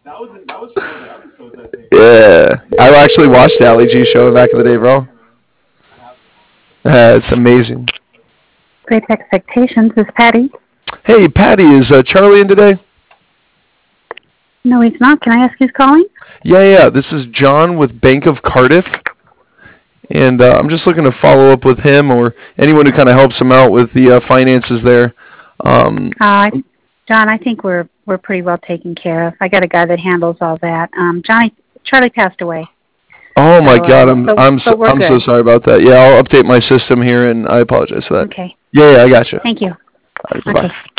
That was from one of the episodes, I think. Yeah, I actually watched the Ali G show back in the day, bro. I have to watch it. It's amazing. Great Expectations is Patty. Hey, Patty, is Charlie in today? No, he's not. Can I ask who's calling? Yeah. This is John with Bank of Cardiff, and I'm just looking to follow up with him or anyone who kind of helps him out with the finances there. Um, Uh, John, I think we're pretty well taken care of. I got a guy that handles all that. Charlie passed away, oh my so God, we're I'm so good. sorry about that. Yeah, I'll update my system here, and I apologize for that. Okay, Yeah, I got you. thank you. All right, bye Okay. bye.